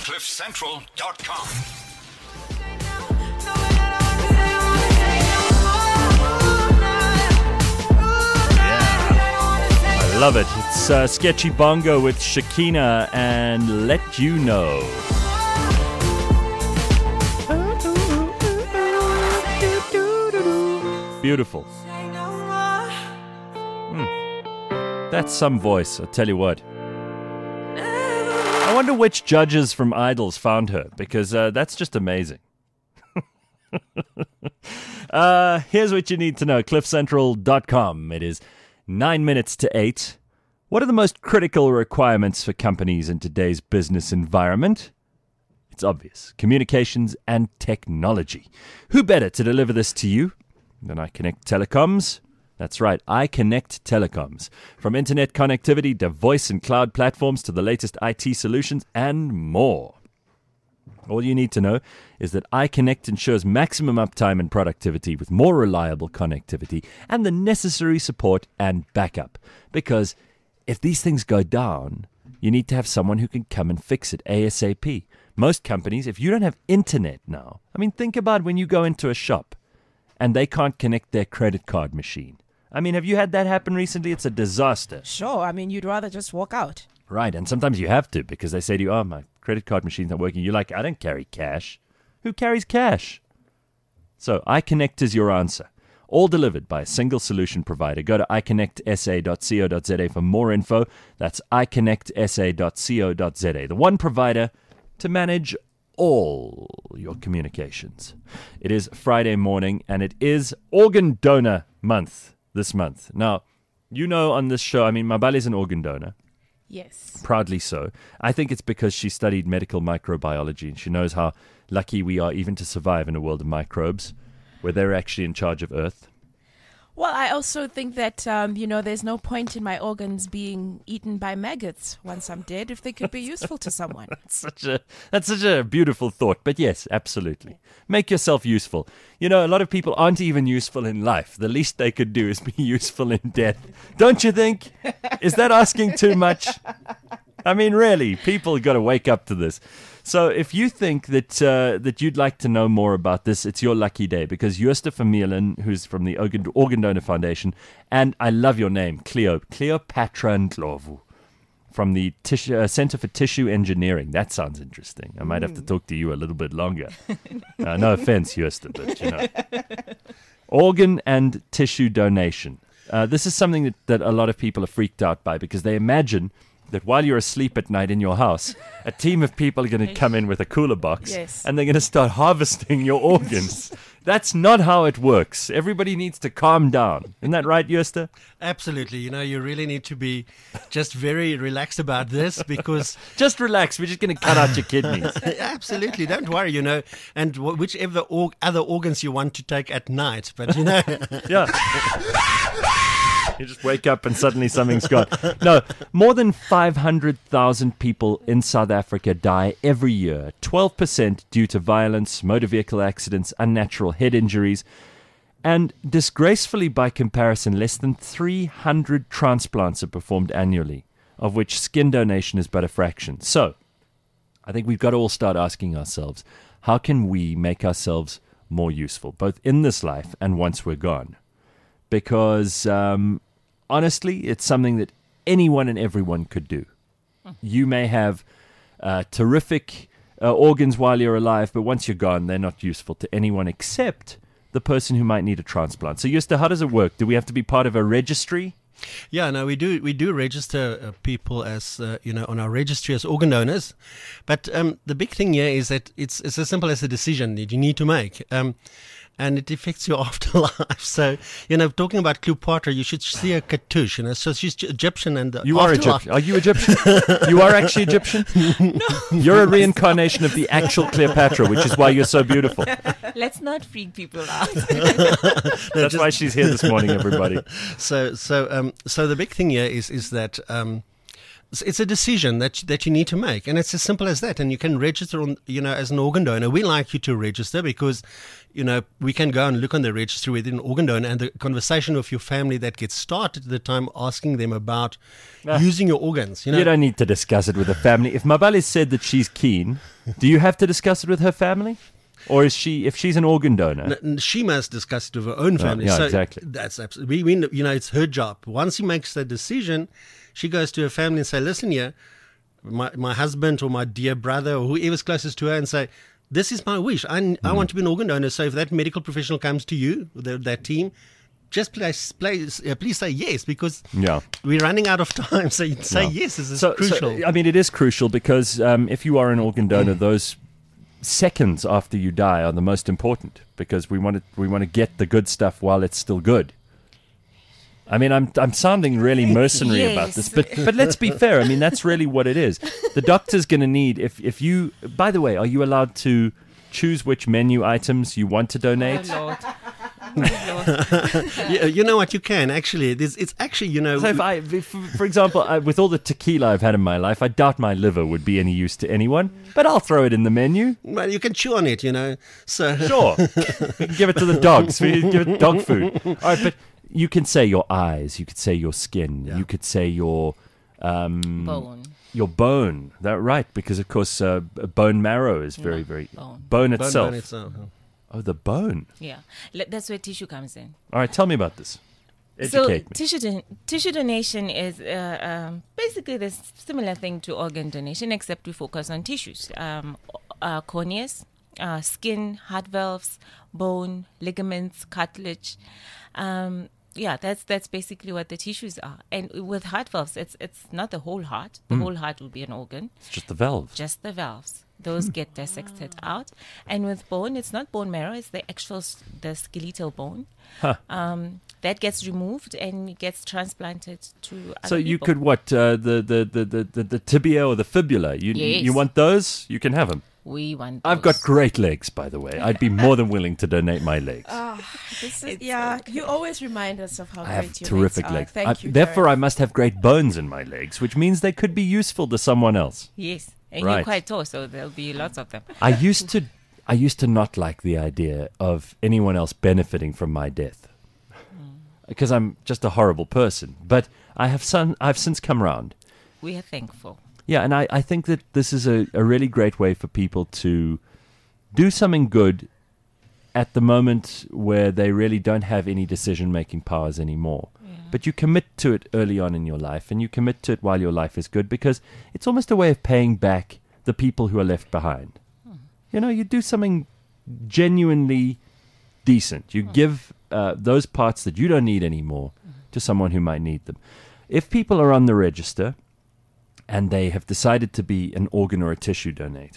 CliffCentral.com. I love it. It's Sketchy Bongo with Shakina and Let You Know. Beautiful. That's some voice, I'll tell you what. I wonder which judges from Idols found her, because that's just amazing. Here's what you need to know. CliffCentral.com. It is 9 minutes to 8. What are the most critical requirements for companies in today's business environment? It's obvious. Communications and technology. Who better to deliver this to you than iConnect Telecoms? That's right, iConnect Telecoms. From internet connectivity to voice and cloud platforms to the latest IT solutions and more. All you need to know is that iConnect ensures maximum uptime and productivity with more reliable connectivity and the necessary support and backup. Because if these things go down, you need to have someone who can come and fix it ASAP. Most companies, if you don't have internet now, I mean, think about when you go into a shop and they can't connect their credit card machine. I mean, have you had that happen recently? It's a disaster. Sure. I mean, you'd rather just walk out. Right. And sometimes you have to because they say to you, oh, my credit card machine's not working. You're like, I don't carry cash. Who carries cash? So iConnect is your answer. All delivered by a single solution provider. Go to iconnectsa.co.za for more info. That's iconnectsa.co.za. The one provider to manage all your communications. It is Friday morning and it is Organ Donor Month. This month. Now, you know on this show, I mean, Mabali's an organ donor. Yes. Proudly so. I think it's because she studied medical microbiology and she knows how lucky we are even to survive in a world of microbes where they're actually in charge of Earth. Well, I also think that, there's no point in my organs being eaten by maggots once I'm dead if they could be useful to someone. That's such a beautiful thought. But yes, absolutely. Make yourself useful. You know, a lot of people aren't even useful in life. The least they could do is be useful in death. Don't you think? Is that asking too much? I mean, really, people got to wake up to this. So if you think that you'd like to know more about this, it's your lucky day because Jooste Vermeulen, who's from the Organ Donor Foundation, and I love your name, Cleopatra Ndlovu, from the Center for Tissue Engineering. That sounds interesting. I might have to talk to you a little bit longer. No offense, Jooste, but you know. Organ and tissue donation. This is something that a lot of people are freaked out by because they imagine that while you're asleep at night in your house, a team of people are going to come in with a cooler box and they're going to start harvesting your organs. That's not how it works. Everybody needs to calm down. Isn't that right, Jooste? Absolutely. You know, you really need to be just very relaxed about this because... Just relax. We're just going to cut out your kidneys. Absolutely. Don't worry, you know. And whichever other organs you want to take at night. But, you know... Yeah. You just wake up and suddenly something's gone. No, more than 500,000 people in South Africa die every year. 12% due to violence, motor vehicle accidents, unnatural head injuries. And disgracefully by comparison, less than 300 transplants are performed annually, of which skin donation is but a fraction. So, I think we've got to all start asking ourselves, how can we make ourselves more useful, both in this life and once we're gone? Because, honestly, it's something that anyone and everyone could do. You may have terrific organs while you're alive, but once you're gone, they're not useful to anyone except the person who might need a transplant. So, Jooste, how does it work? Do we have to be part of a registry? Yeah, no, we do register people as on our registry as organ donors, but the big thing here is that it's as simple as a decision that you need to make. And it affects your afterlife. So, talking about Cleopatra, you should see a cartouche. So she's Egyptian, and you are Egyptian. Are you Egyptian? You are actually Egyptian. No, you're a reincarnation of the actual Cleopatra, which is why you're so beautiful. Let's not freak people out. That's why she's here this morning, everybody. So the big thing here is that. it's a decision that you need to make, and it's as simple as that. And you can register on, as an organ donor. We like you to register because, we can go and look on the registry with an organ donor, and the conversation with your family that gets started at the time, asking them about using your organs. You don't need to discuss it with the family. If Mabali said that she's keen, do you have to discuss it with her family? Or is she, if she's an organ donor? She must discuss it with her own family. Yeah, so exactly. That's absolutely, it's her job. Once she makes the decision, she goes to her family and say, listen here, my husband or my dear brother or whoever's closest to her, and say, this is my wish. I want to be an organ donor. So if that medical professional comes to you, that team, just please say yes, because we're running out of time. So you say yes. This is crucial. So, it is crucial because if you are an organ donor, those seconds after you die are the most important, because we want to get the good stuff while it's still good. I'm sounding really mercenary about this, but let's be fair. That's really what it is. The doctor's going to need, if you, by the way, are you allowed to choose which menu items you want to donate? Oh, Lord. You know what, you can actually. It's actually, So for example, with all the tequila I've had in my life, I doubt my liver would be any use to anyone, but I'll throw it in the menu. Well, you can chew on it, So Sure, we can give it to the dogs. We can give it dog food. All right, but you can say your eyes, you could say your skin, you could say your bone. Your bone. That right? Because of course, bone marrow is very, very bone itself. Bone itself. Oh, the bone. Yeah, that's where tissue comes in. All right, tell me about this. Educate me. Tissue donation is basically the similar thing to organ donation, except we focus on tissues, corneas, skin, heart valves, bone, ligaments, cartilage. That's basically what the tissues are. And with heart valves, it's not the whole heart. The whole heart will be an organ. It's just the valves. Just the valves. Those get dissected out. And with bone, it's not bone marrow. It's the skeletal bone. Huh. That gets removed and gets transplanted to other So you people. could the tibia or the fibula. You want those? You can have them. We want I've got great legs, by the way. I'd be more than willing to donate my legs. You always remind us of how I have great your terrific legs are. Thank you. Therefore, Darren. I must have great bones in my legs, which means they could be useful to someone else. Yes. And Right. you're quite tall, so there'll be lots of them. I used to not like the idea of anyone else benefiting from my death, because I'm just a horrible person. But I've since come round. We are thankful. Yeah, and I think that this is a really great way for people to do something good at the moment where they really don't have any decision-making powers anymore. Yeah. But you commit to it early on in your life, and you commit to it while your life is good, because it's almost a way of paying back the people who are left behind. You do something genuinely decent. You give those parts that you don't need anymore to someone who might need them. If people are on the register and they have decided to be an organ or a tissue donor,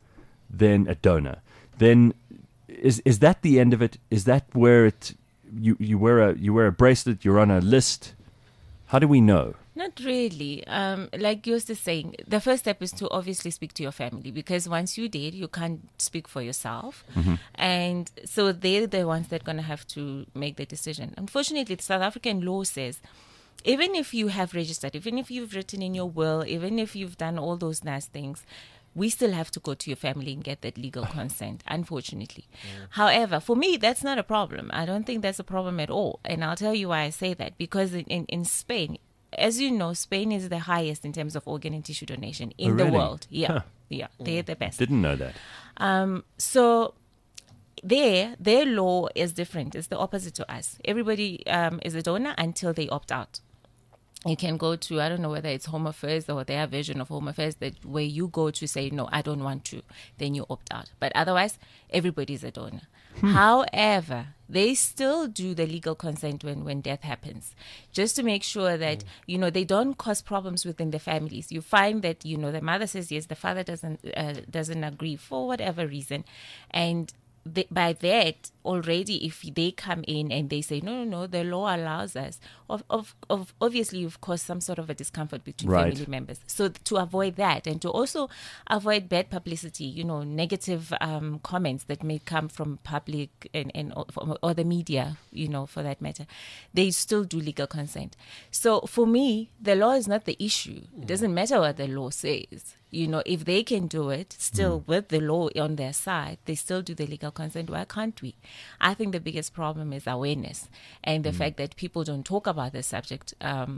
then is that the end of it? Is that where you wear a bracelet, you're on a list? How do we know? Not really. Like Joost is saying, the first step is to obviously speak to your family, because once you're dead, you can't speak for yourself. And so they're the ones that are going to have to make the decision. Unfortunately, the South African law says, even if you have registered, even if you've written in your will, even if you've done all those nice things, we still have to go to your family and get that legal consent, unfortunately. However, for me, that's not a problem. I don't think that's a problem at all. And I'll tell you why I say that. Because in Spain, as you know, Spain is the highest in terms of organ and tissue donation in the really? world. Yeah, Huh. yeah, they're the best. Didn't know that. So their law is different. It's the opposite to us. Everybody is a donor until they opt out. You can go to, I don't know whether it's Home Affairs or their version of Home Affairs, that where you go to say, no, I don't want to, then you opt out. But otherwise, everybody's a donor. However, they still do the legal consent when death happens, just to make sure that, they don't cause problems within the families. You find that, the mother says yes, the father doesn't agree for whatever reason. And by that already, if they come in and they say no, the law allows us, obviously you've caused some sort of a discomfort between Right. family members. So to avoid that, and to also avoid bad publicity, negative comments that may come from public or the media, for that matter, they still do legal consent. So for me, the law is not the issue. It doesn't matter what the law says. If they can do it still with the law on their side, they still do the legal consent. Why can't we? I think the biggest problem is awareness and the fact that people don't talk about the subject,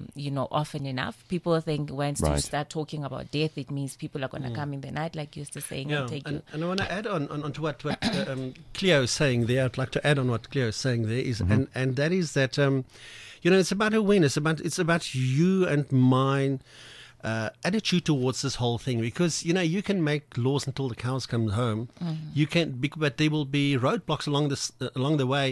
often enough. People think once you Right. start talking about death, it means people are going to come in the night, like you used to saying, and take you. And I want to add on to what Cleo is saying there. I'd like to add on what Cleo is saying there is, and that is that it's about awareness. It's about you and mine. Attitude towards this whole thing, because you can make laws until the cows come home. You can, but there will be roadblocks along the way.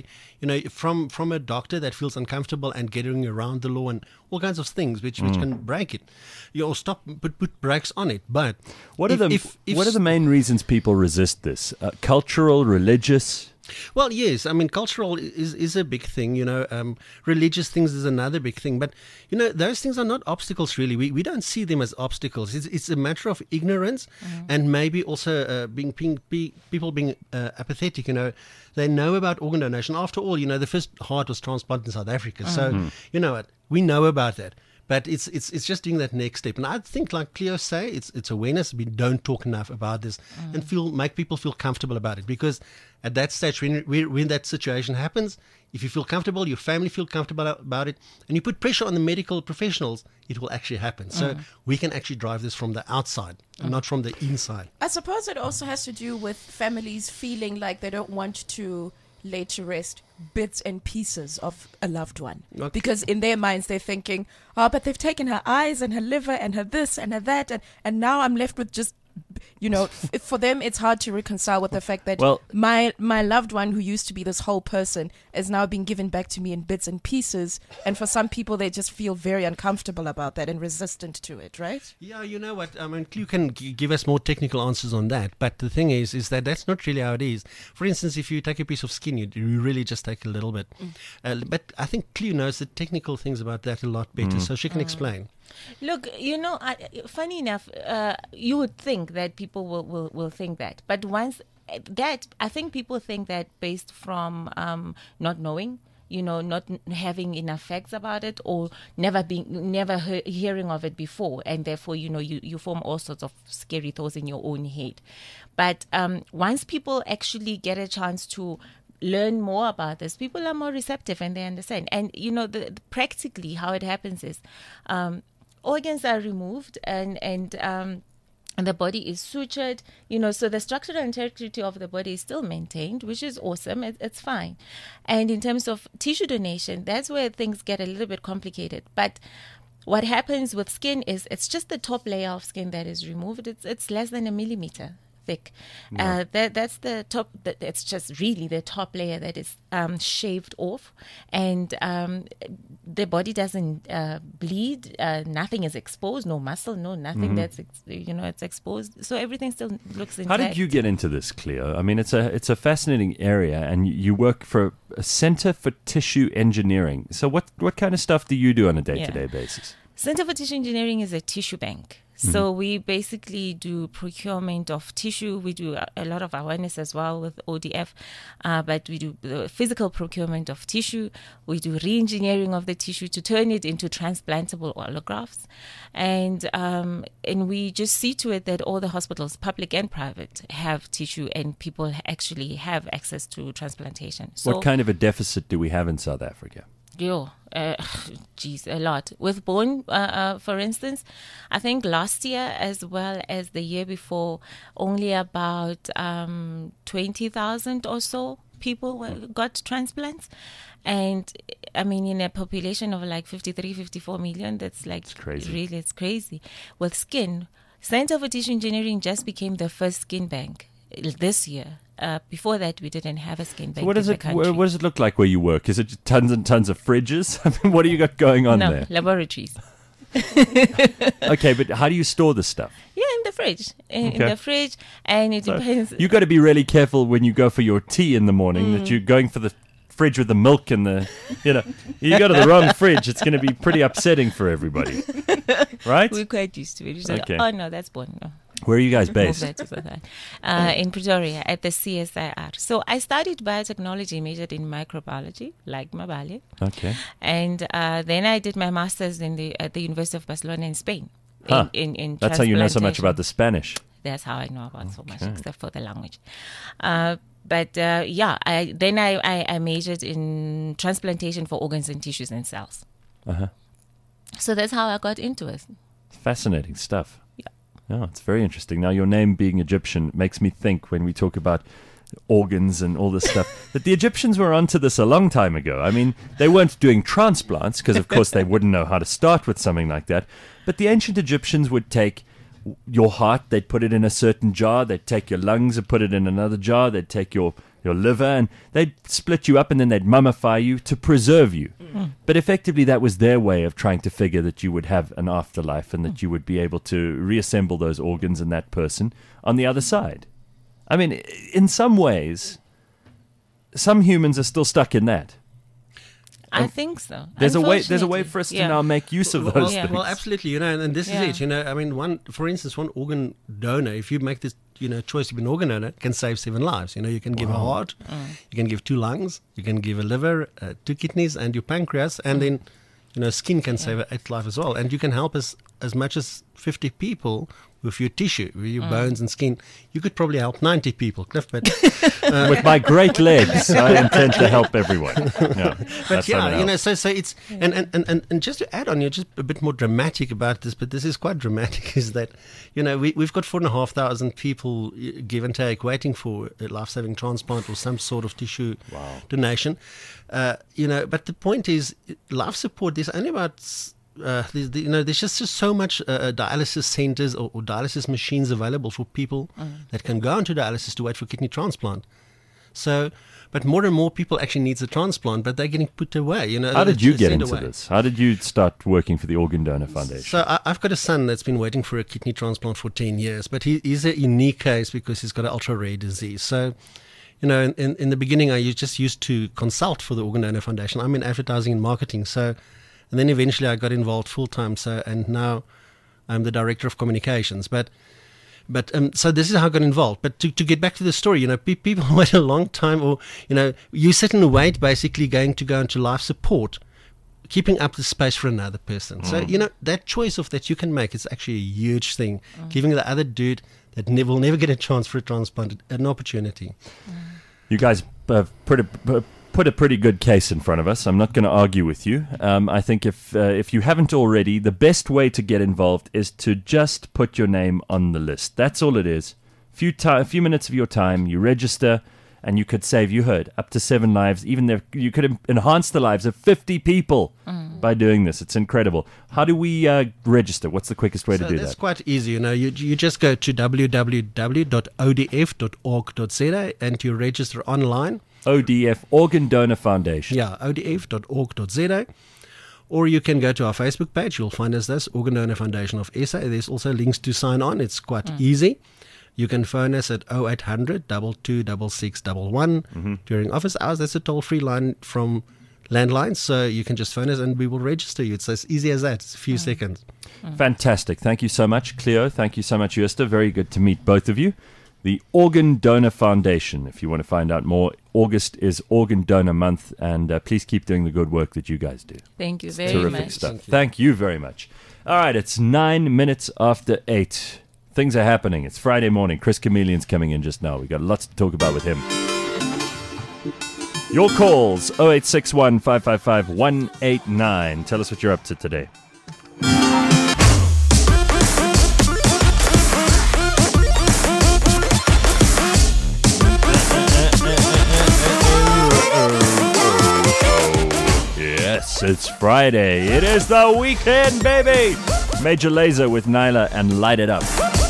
From a doctor that feels uncomfortable and getting around the law and all kinds of things which can break it. You'll stop, but put brakes on it. But What are the main reasons people resist this? Cultural, religious? Well, yes. I mean, cultural is a big thing, religious things is another big thing. But, those things are not obstacles, really. We don't see them as obstacles. It's a matter of ignorance and maybe also people being apathetic, They know about organ donation. After all, the first heart was transplanted in South Africa. So, you know what? We know about that. But it's just doing that next step. And I think, like Cleo say, it's awareness. We don't talk enough about this and make people feel comfortable about it. Because at that stage, when that situation happens, if you feel comfortable, your family feel comfortable about it, and you put pressure on the medical professionals, it will actually happen. So we can actually drive this from the outside and not from the inside. I suppose it also has to do with families feeling like they don't want to lay to rest bits and pieces of a loved one. Okay. Because in their minds they're thinking, oh, but they've taken her eyes and her liver and her this and her that, and now I'm left with just, for them it's hard to reconcile with the fact that my loved one, who used to be this whole person, is now being given back to me in bits and pieces. And for some people, they just feel very uncomfortable about that and resistant to it, right? Yeah, you know what? I mean, you can give us more technical answers on that. But the thing is that that's not really how it is. For instance, if you take a piece of skin, you really just take a little bit. But I think Cleo knows the technical things about that a lot better, so she can explain. Look, funny enough, you would think that people will think that. But once that, I think people think that based from not knowing, not having enough facts about it, or never hearing of it before. And therefore, you form all sorts of scary thoughts in your own head. But once people actually get a chance to learn more about this, people are more receptive and they understand. And, practically how it happens is organs are removed and the body is sutured, so the structural integrity of the body is still maintained, which is awesome. It's fine. And in terms of tissue donation, that's where things get a little bit complicated. But what happens with skin is it's just the top layer of skin that is removed. It's less than a millimeter thick. That's the top. It's just really the top layer that is shaved off, and the body doesn't bleed. Nothing is exposed. No muscle. No nothing. That's it's exposed. So everything still looks intact. How did you get into this, Cleo? I mean, it's a fascinating area, and you work for a Center for Tissue Engineering. So what kind of stuff do you do on a day-to-day basis? Center for Tissue Engineering is a tissue bank. So we basically do procurement of tissue. We do a lot of awareness as well with ODF, but we do the physical procurement of tissue. We do re-engineering of the tissue to turn it into transplantable allografts, and we just see to it that all the hospitals, public and private, have tissue and people actually have access to transplantation. So, what kind of a deficit do we have in South Africa? A lot. With bone, for instance, I think last year as well as the year before, only about 20,000 or so people got transplants. And I mean, in a population of like 53, 54 million, that's like crazy. Really, it's crazy. With skin, Center for Tissue Engineering just became the first skin bank this year. Before that, we didn't have a skin bank. So what does it look like where you work? Is it tons and tons of fridges? I mean, what do you got going on there? No, laboratories. Okay, but how do you store this stuff? Yeah, in the fridge. In the fridge, and it depends. You got to be really careful when you go for your tea in the morning that you're going for the fridge with the milk and the, you go to the wrong fridge. It's going to be pretty upsetting for everybody, right? We're quite used to it. Okay. Oh no, that's born. No. Where are you guys based? In Pretoria at the CSIR. So I studied biotechnology, majored in microbiology, like Mabale. Okay. And then I did my master's at the University of Barcelona in Spain. Huh. In That's how you know so much about the Spanish. That's how I know about so much, except for the language. I majored in transplantation for organs and tissues and cells. Uh-huh. So that's how I got into it. Fascinating stuff. Yeah. Oh, it's very interesting. Now, your name being Egyptian makes me think when we talk about organs and all this stuff that the Egyptians were onto this a long time ago. I mean, they weren't doing transplants because, of course, they wouldn't know how to start with something like that. But the ancient Egyptians would take your heart, they'd put it in a certain jar, they'd take your lungs and put it in another jar, they'd take your liver and they'd split you up and then they'd mummify you to preserve you. But effectively that was their way of trying to figure that you would have an afterlife and that you would be able to reassemble those organs in that person on the other side. I mean, in some ways, some humans are still stuck in that. I think so. There's a way for us to now make use of those things. Well, absolutely, and this is it. I mean, for instance, one organ donor, if you make this, choice to be an organ donor, can save 7 lives. You can give a heart, you can give 2 lungs, you can give a liver, 2 kidneys, and your pancreas, and then, skin can save 8 lives as well. And you can help as much as 50 people with your tissue, with your bones and skin. You could probably help 90 people, Cliff, but with my great legs, I intend to help everyone. Yeah, but so it's and just to add on, you're just a bit more dramatic about this, but this is quite dramatic. Is that we've got 4,500 people, give and take, waiting for a life-saving transplant or some sort of tissue donation. But the point is, life support. There's only about there's just so much dialysis centers or dialysis machines available for people that can go into dialysis to wait for kidney transplant. So, but more and more people actually need a transplant, but they're getting put away. How did you get into this? How did you start working for the Organ Donor Foundation? So I've got a son that's been waiting for a kidney transplant for 10 years, but he's a unique case because he's got an ultra-rare disease. So, in the beginning, I just used to consult for the Organ Donor Foundation. I'm in advertising and marketing, so... And then eventually I got involved full-time, and now I'm the director of communications. But so this is how I got involved. But to get back to the story, people wait a long time, or, you sit and wait, basically going to go into life support, keeping up the space for another person. So, that choice of that you can make is actually a huge thing, giving the other dude that will never get a chance for a transplant an opportunity. You guys have put a pretty good case in front of us. I'm not going to argue with you. I think if you haven't already, the best way to get involved is to just put your name on the list. That's all it is. A few minutes of your time, you register, and you could save, you heard, up to 7 lives. Even you could enhance the lives of 50 people by doing this. It's incredible. How do we register? What's the quickest way to do that? That's quite easy. You just go to www.odf.org.za and you register online. ODF, Organ Donor Foundation. Yeah, odf.org.za. Or you can go to our Facebook page. You'll find us this, Organ Donor Foundation of SA. There's also links to sign on. It's quite easy. You can phone us at 0800 226611 during office hours. That's a toll-free line from landlines. So you can just phone us and we will register you. It's as easy as that. It's a few seconds. Fantastic. Thank you so much, Cleo. Thank you so much, Jooste. Very good to meet both of you. The Organ Donor Foundation. If you want to find out more, August is Organ Donor Month, and please keep doing the good work that you guys do. Thank you very Terrific much. Stuff. Thank you very much. All right, it's 9 minutes after 8. Things are happening. It's Friday morning. Chris Chameleon's coming in just now. We've got lots to talk about with him. Your calls, 0861 555 189. Tell us what you're up to today. Yes, it's Friday. It is the weekend, baby. Major Lazer with Nyla and Light It Up.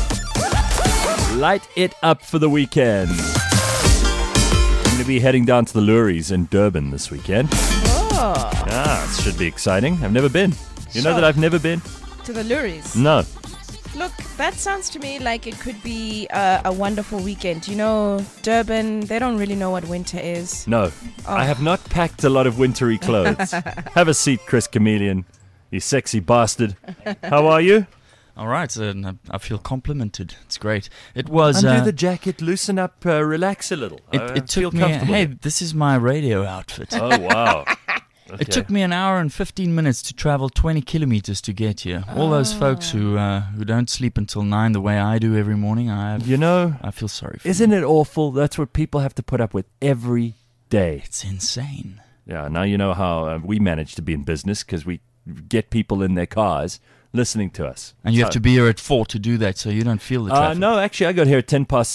Light it up for the weekend. I'm going to be heading down to the Luries in Durban this weekend. Oh. It should be exciting. I've never been. You know that I've never been? to the Luries? No. Look, that sounds to me like it could be a wonderful weekend. You know, Durban, they don't really know what winter is. No. I have not packed a lot of wintry clothes. Have a seat, Chris Chameleon. You sexy bastard. How are you? All right, I feel complimented. It's great. It was undo the jacket, loosen up, relax a little. It took me. Hey, this is my radio outfit. Oh wow! Okay. It took me an hour and 15 minutes to travel 20 kilometers to get here. All those folks who don't sleep until 9 the way I do every morning, I feel sorry for Isn't them. it awful? That's what people have to put up with every day. It's insane. Yeah, now you know how we manage to be in business because we get people in their cars listening to us. And you have to be here at 4 to do that, so you don't feel the traffic. No, actually, I got here at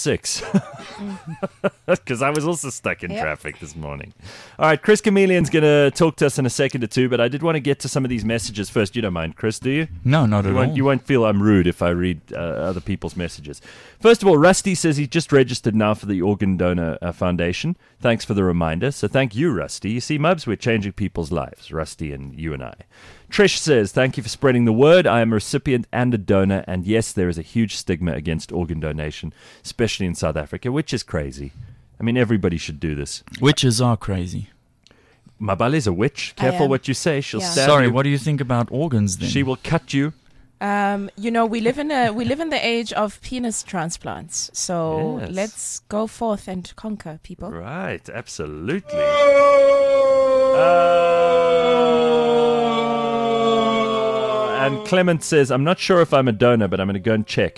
6:10 because I was also stuck in traffic this morning. All right, Chris Chameleon's going to talk to us in a second or two, but I did want to get to some of these messages first. You don't mind, Chris, do you? No, not at all. You won't feel I'm rude if I read other people's messages. First of all, Rusty says he just registered now for the Organ Donor Foundation. Thanks for the reminder. So thank you, Rusty. You see, Mubs, we're changing people's lives, Rusty and you and I. Trish says, thank you for spreading the word. I am a recipient and a donor, and yes, there is a huge stigma against organ donation, especially in South Africa, which is crazy. I mean, everybody should do this. Witches are crazy. Mabale's a witch. Careful what you say. She'll stab Sorry, you. what do you think about organs then? She will cut you. You know, we live in the age of penis transplants. So Yes. let's go forth and conquer, people. Right, absolutely. And Clement says, I'm not sure if I'm a donor, but I'm going to go and check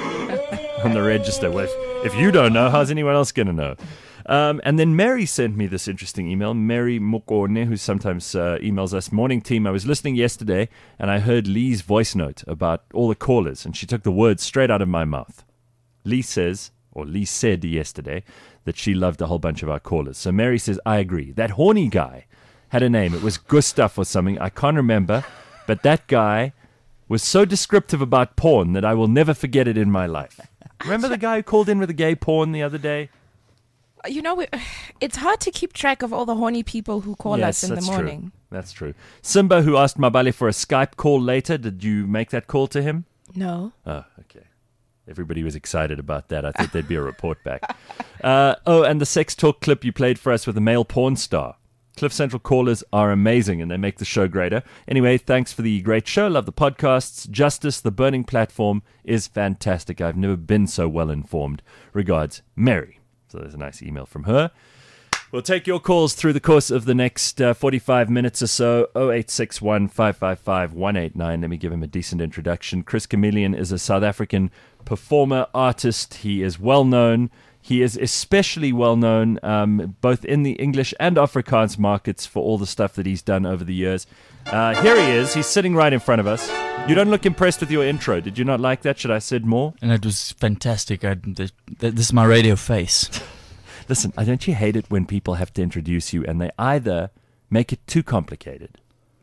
on the register. Well, if you don't know, how's anyone else going to know? And then Mary sent me this interesting email. Mary Mokone, who sometimes emails us. Morning team, I was listening yesterday and I heard Lee's voice note about all the callers, and she took the words straight out of my mouth. Lee said yesterday that she loved a whole bunch of our callers. So Mary says, I agree. That horny guy had a name. It was Gustav or something. I can't remember. But that guy was so descriptive about porn that I will never forget it in my life. Remember the guy who called in with the gay porn the other day? You know, it's hard to keep track of all the horny people who call us in the morning. True. That's true. Simba, who asked Mabale for a Skype call later, did you make that call to him? No. Oh, okay. Everybody was excited about that. I thought there'd be a report back. And the sex talk clip you played for us with a male porn star. Cliff Central callers are amazing and they make the show greater. Anyway, thanks for the great show. Love the podcasts. Justice, the burning platform, is fantastic. I've never been so well informed. Regards, Mary. So there's a nice email from her. We'll take your calls through the course of the next 45 minutes or so. 0861 555 189. Let me give him a decent introduction. Chris Chameleon is a South African performer, artist. He is well known. He is especially well known both in the English and Afrikaans markets for all the stuff that he's done over the years. Here he is. He's sitting right in front of us. You don't look impressed with your intro. Did you not like that? Should I have said more? And it was fantastic. This is my radio face. Listen, don't you hate it when people have to introduce you and they either make it too complicated?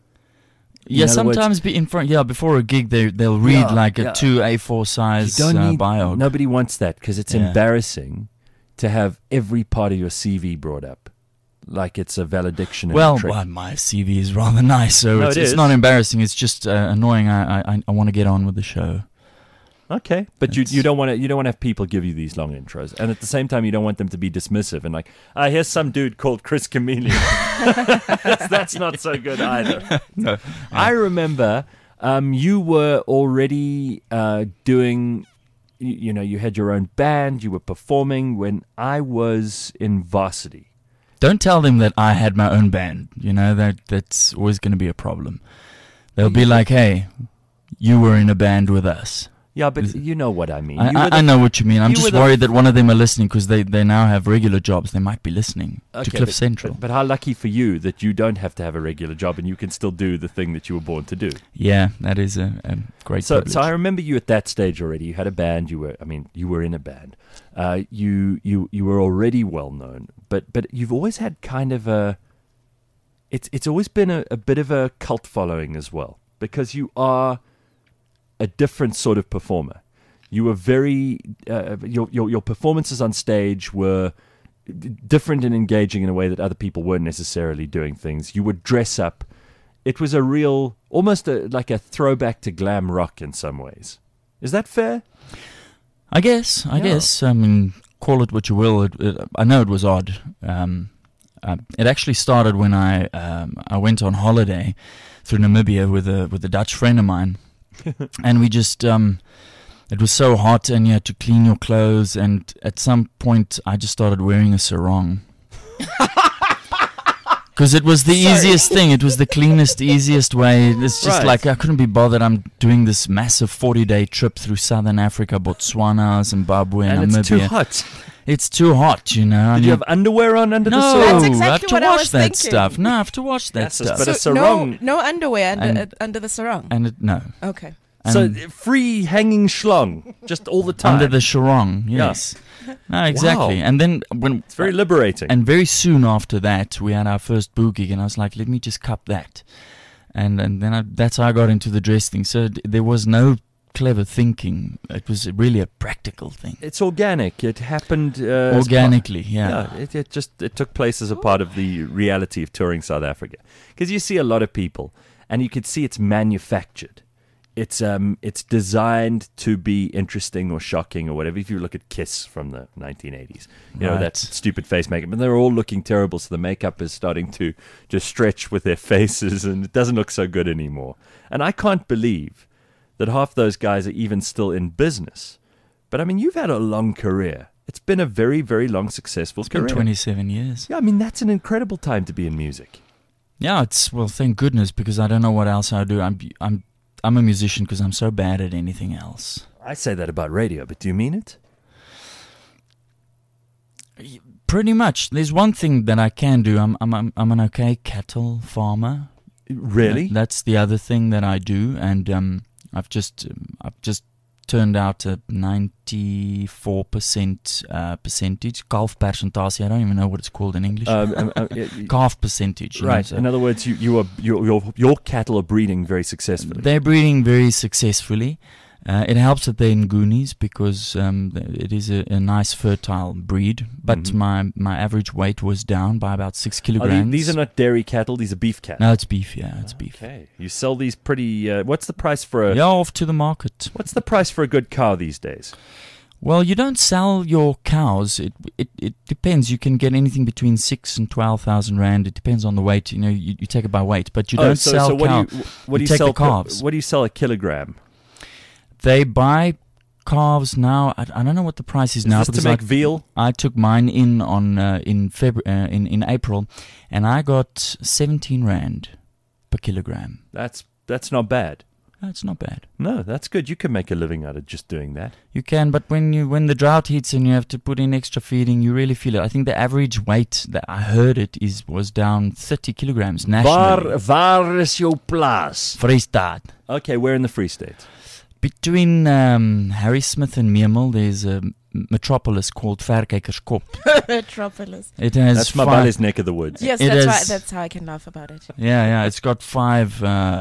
Yeah, sometimes be in front. Yeah, before a gig, they'll read a 2 A4 size bio. Nobody wants that because it's embarrassing to have every part of your CV brought up, like it's a valediction. Well, my CV is rather nice, so it's not embarrassing. It's just annoying. I want to get on with the show. Okay, but you don't want to have people give you these long intros, and at the same time you don't want them to be dismissive and like, here's some dude called Chris Chameleon. That's not so good either. No, I remember you were already doing. You had your own band. You were performing when I was in varsity. Don't tell them that I had my own band. You know that's always going to be a problem. They'll be like, "Hey, you were in a band with us." Yeah, but you know what I mean. I know what you mean. I'm just worried that one of them are listening because they now have regular jobs. They might be listening to Cliff Central. But how lucky for you that you don't have to have a regular job and you can still do the thing that you were born to do. Yeah, that is a great privilege. So I remember you at that stage already. You had a band. You were in a band. You were already well known. But you've always had kind of a. It's always been a bit of a cult following as well because you are a different sort of performer. You were very your performances on stage were different and engaging in a way that other people weren't necessarily doing things. You would dress up it was a real, almost like a throwback to glam rock in some ways. Is that fair? I guess. I mean, call it what you will. I know it was odd. It actually started when I went on holiday through Namibia with a Dutch friend of mine, and we just it was so hot, and you had to clean your clothes, and at some point I just started wearing a sarong. Because it was the easiest thing. It was the cleanest, easiest way. It's just like I couldn't be bothered. I'm doing this massive 40-day trip through Southern Africa, Botswana, Zimbabwe, and Namibia. It's too hot. It's too hot, you know. Did you have underwear on under the sarong? sarong? That's exactly I have to what I wash was that thinking. stuff. No, I have to wash that stuff. But a So sarong. no underwear under the sarong. No. Okay. So And free hanging schlong, just all the time. under the sarong, yes. No, exactly. Wow. And then when It's very liberating. and very soon after that, we had our first boo gig, and I was like, let me just cup that. And then that's how I got into the dress thing. So there was no clever thinking. It was really a practical thing. It's organic. It happened Organically, yeah. It took place as a part of the reality of touring South Africa. Because you see a lot of people, and you could see it's manufactured. It's designed to be interesting or shocking or whatever. If you look at Kiss from the 1980s, you know, that stupid face makeup, and they're all looking terrible. So the makeup is starting to just stretch with their faces, and it doesn't look so good anymore. And I can't believe that half those guys are even still in business. But I mean, you've had a long career. It's been a very, very long, successful career. 27 years. Yeah, I mean, that's an incredible time to be in music. Yeah, well, thank goodness, because I don't know what else I do. I'm a musician because I'm so bad at anything else. I say that about radio, but do you mean it? Pretty much. There's one thing that I can do. I'm an okay cattle farmer. Really? That's the other thing that I do, and I've just turned out a 94% percentage calf percentage. I don't even know what it's called in English. Calf percentage. Right. In other words, your cattle are breeding very successfully. They're breeding very successfully. It helps that they're in Goonies because it is a nice fertile breed. But my average weight was down by about 6 kilograms. These are not dairy cattle; these are beef cattle. No, it's beef. Yeah, it's beef. Okay, you sell these pretty. What's the price for a? Yeah, off to the market. What's the price for a good cow these days? Well, you don't sell your cows. It depends. You can get anything between 6,000 and 12,000 rand. It depends on the weight. You know, you take it by weight, but you don't sell cow. What do you take sell the calves? What do you sell a kilogram? They buy calves now. I don't know what the price is now. Is this to make veal? I took mine in on in April, and I got 17 rand per kilogram. That's not bad. That's not bad. No, that's good. You can make a living out of just doing that. You can, but when the drought hits and you have to put in extra feeding, you really feel it. I think the average weight that I heard was down 30 kilograms nationally. Waar is jou plaas? Vrystaat. Okay, where in the Free State? Between Harrismith and Meermel, there's a metropolis called Verkykerskop. Metropolis. It has That's Mabale's neck of the woods. Yes, It that's is- right. That's how I can laugh about it. Yeah. It's got five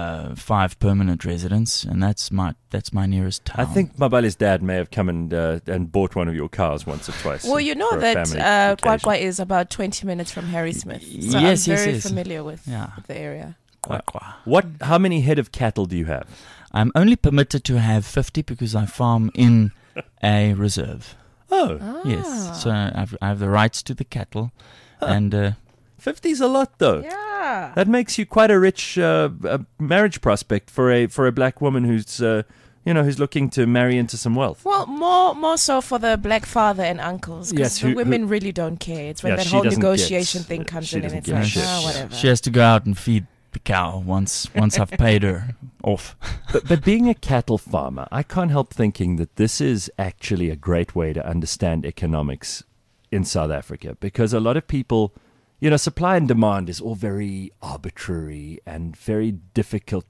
permanent residents, and that's my nearest town. I think Mabale's dad may have come and bought one of your cars once or twice. Well, you know for a that family occasion. Kwakwa is about 20 minutes from Harrismith. So Yes, I'm yes, very yes. familiar with Yeah. the area. Kwakwa. How many head of cattle do you have? I'm only permitted to have 50 because I farm in a reserve. Oh, Yes, so I have the rights to the cattle, and 50's a lot though. Yeah. That makes you quite a rich marriage prospect for a black woman who's looking to marry into some wealth. Well, more so for the black father and uncles, because Yes, the women really don't care. It's when Yeah, that she whole doesn't negotiation get- thing comes she in, and doesn't it's give a like, shit. whatever. she has to go out and feed the cow once I've paid her off. But being a cattle farmer, I can't help thinking that this is actually a great way to understand economics in South Africa, because a lot of people, supply and demand is all very arbitrary and very difficult